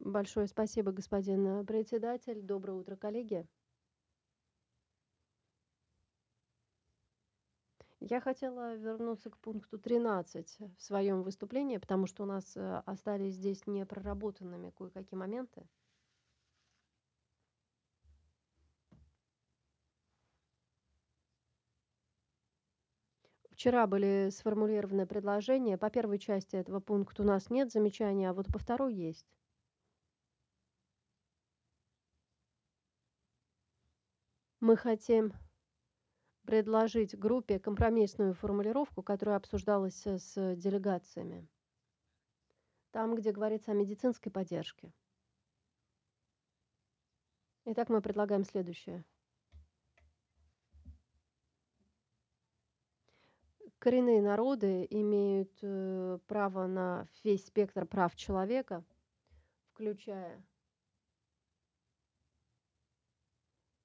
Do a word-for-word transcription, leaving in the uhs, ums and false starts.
Большое спасибо, господин э, председатель. Доброе утро, коллеги. Я хотела вернуться к пункту тринадцать в своем выступлении, потому что у нас э, остались здесь непроработанными кое-какие моменты. Вчера были сформулированы предложения. По первой части этого пункта у нас нет замечаний, а вот по второй есть. Мы хотим предложить группе компромиссную формулировку, которая обсуждалась э, с делегациями. Там, где говорится о медицинской поддержке. Итак, мы предлагаем следующее. Коренные народы имеют э, право на весь спектр прав человека, включая